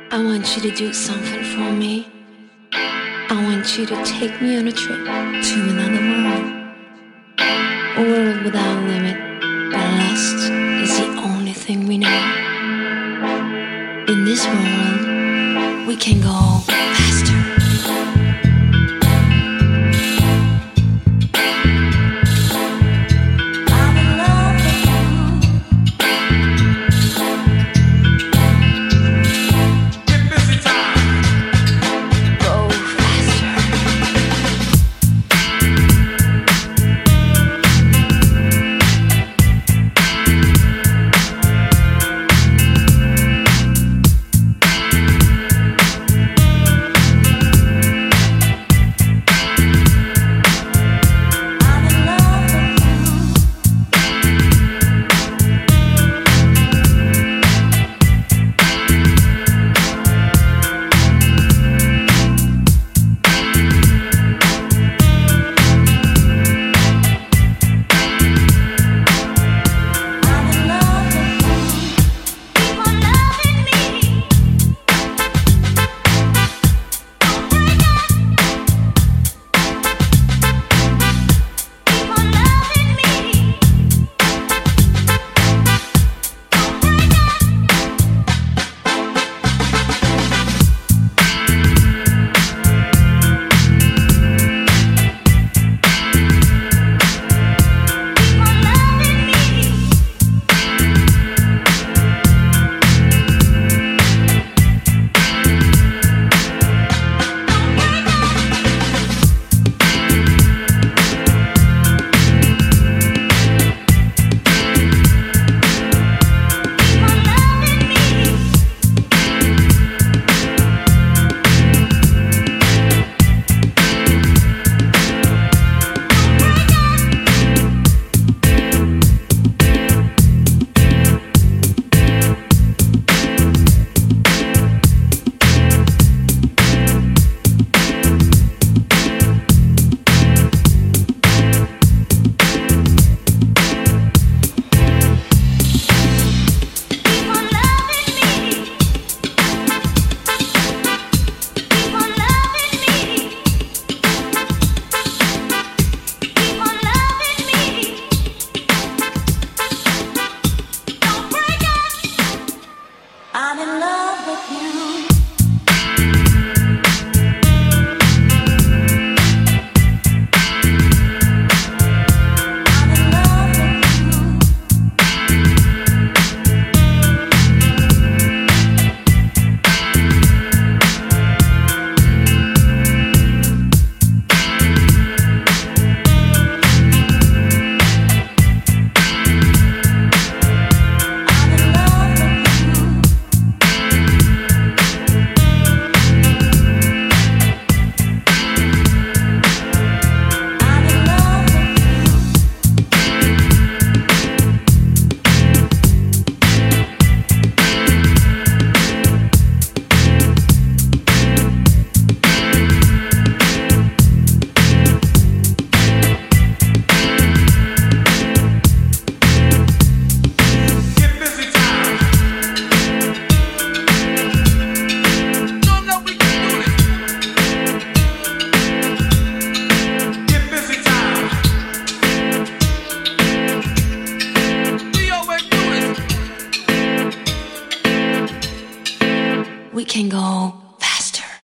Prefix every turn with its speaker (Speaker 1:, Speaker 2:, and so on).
Speaker 1: I want you to do something for me. I want you to take me on a trip to another world. A world without limit, where lust is the only thing we know. In this world, we can go faster. We can go